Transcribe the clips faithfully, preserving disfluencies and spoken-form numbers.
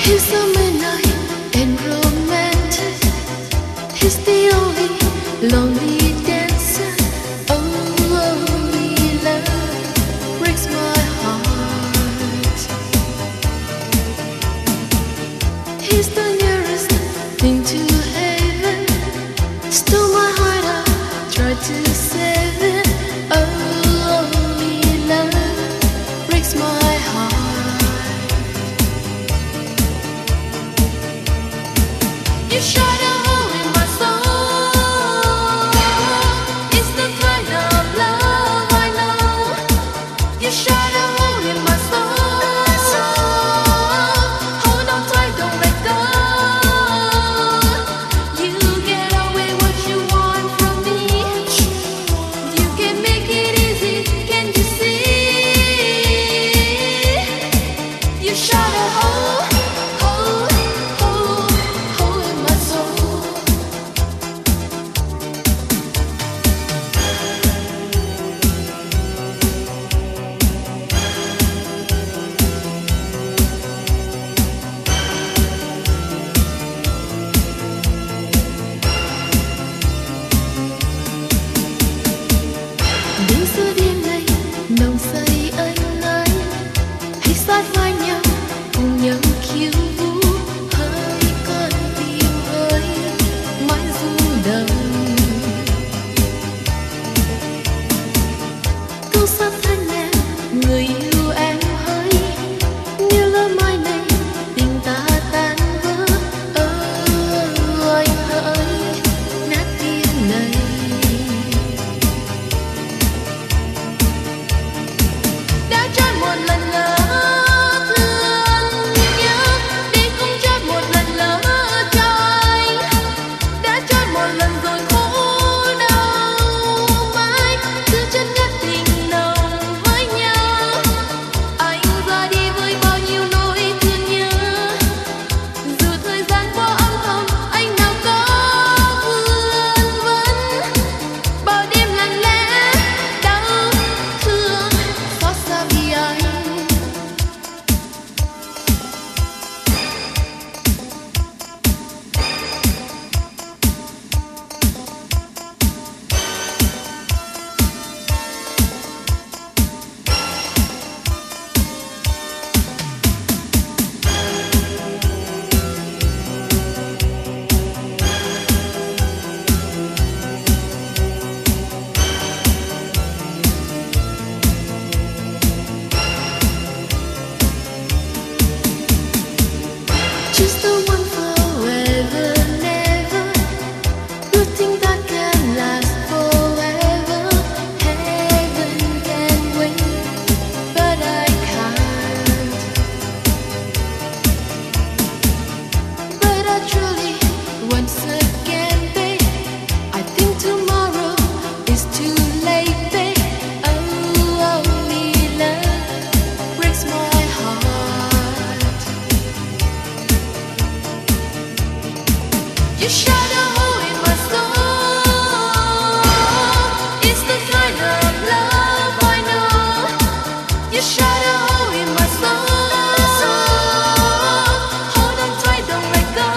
He's summer night and romantic. He's the only lonely dancer. Oh, lonely love breaks my heart. He's the nearest thing to heaven. Stole my heart out, tried to save it. Oh, lonely love breaks my heart. You shot a hole in my soul. It's the kind of love I know. You shot a hole in my soul. Hold on tight, don't let go. You get away what you want from me. You can make it easy, can't you see? You shot a hole. Những xưa đêm nay nồng say ân ái, hãy sát vai nhau cùng nhau khiêu vũ, hơi con tim ơi mãi rung động. Câu sát thân em người yêu em hỡi, như lỡ mai này tình ta tan vỡ. Ơ anh hỡi nát tim này. Một lần nữa thương nhớ đi không chót một lần nữa cho anh. Đã chót một lần rồi khổ đau mãi, giữ chân nhất tình nồng với nhau. Anh ra đi với bao nhiêu nỗi thương nhớ, dù thời gian qua âm thầm anh nào có vương vấn. Bao đêm lặng lẽ đau thương xót xa vì anh. Just the one forever, never. Good thing that can last forever. Heaven can wait, but I can't. But I truly, once again, babe, I think tomorrow is too late, babe. Oh, only love breaks my heart. You shot a hole in my soul. It's the kind of love I know. You shot a hole in my soul. Hold on tight, don't let go.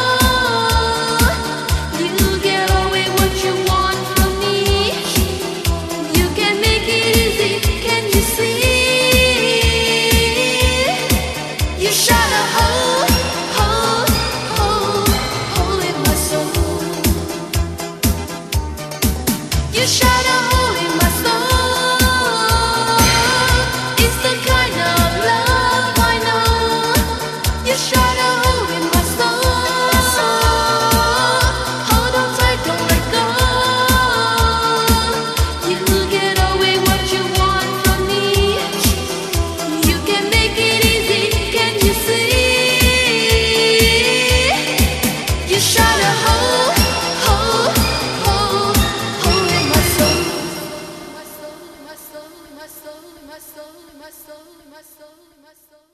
You get away what you want from me. You can make it easy, can you see? You shot a hole. You shot a hole in my soul. It's the kind of love I know. You shot a hole in my soul. Hold on tight, don't let go. You get away what you want from me. You can make it easy, can you see? You shot a hole. My soul, my soul, my soul, my soul, my soul.